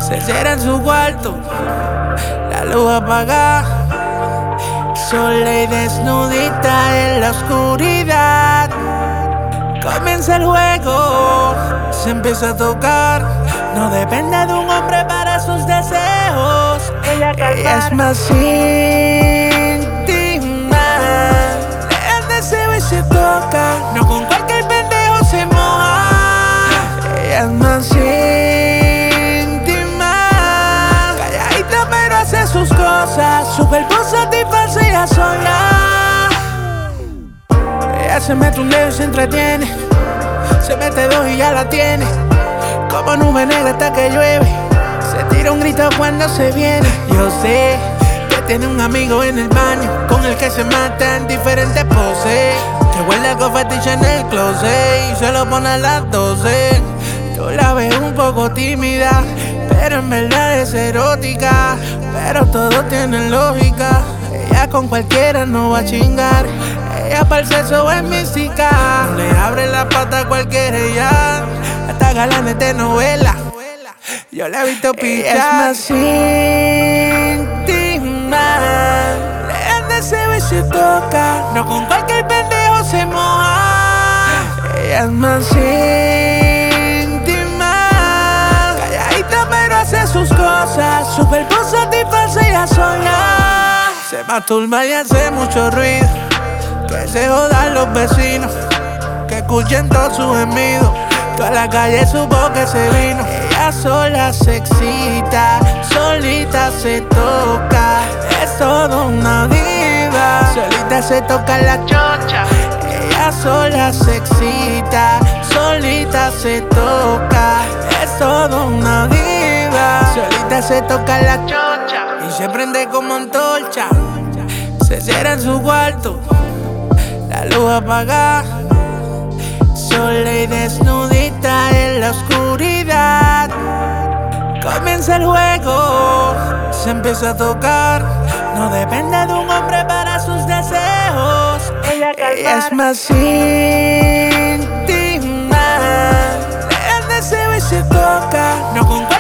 Se cierra en su cuarto, la luz apagada, sola y desnudita en la oscuridad. Comienza el juego, se empieza a tocar. No depende de un hombre para sus deseos. Ella es más íntima, le el deseo y se toca. No con cualquier pendejo se moja. Ella es más íntima, calladita pero hace sus cosas. Su cuerpo satisface ella sola. Ella se mete un dedo y se entretiene, se mete dos y ya la tiene. Como nube negra hasta que llueve, se tira un grito cuando se viene. Yo sé que tiene un amigo en el baño con el que se mata en diferentes poses, que huele a confetiche en el closet y se lo pone a las 12. Tú la ves un poco tímida, pero en verdad es erótica. Pero todo tiene lógica, ella con cualquiera no va a chingar. Ella para el sexo es mística, no le abre la pata a cualquiera ya. Hasta galanes de novela, yo la he visto pichar. Es más íntima, le el deseo y se toca. No con cualquier pendejo se moja. Ella es más íntima, calladita pero hace sus cosas. Su cuerpo satisface ella sola. Se masturba y hace mucho ruido, que se jodan los vecinos, que escuchen todos sus gemidos. Toda la calle supo que se vino. Ella sola se excita, solita se toca. Es toda una diva, solita se toca la chocha. Ella sola se excita, solita se toca. Es toda una diva, solita se toca la chocha. Y se prende como antorcha, se cierra en su cuarto, la luz apagada, sola y desnudita en la oscuridad. Comienza el juego, se empieza a tocar. No depende de un hombre para sus deseos. Ella es más íntima, le el deseo y se toca. No con